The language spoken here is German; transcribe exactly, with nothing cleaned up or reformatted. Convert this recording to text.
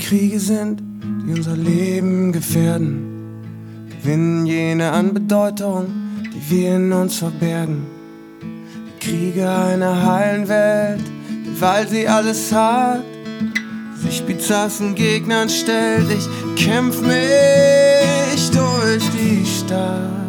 Kriege sind, die unser Leben gefährden, gewinnen jene an Bedeutung, die wir in uns verbergen. Die Kriege einer heilen Welt, weil sie alles hat, sich bizarren Gegnern stellt. Ich kämpf mich durch die Stadt.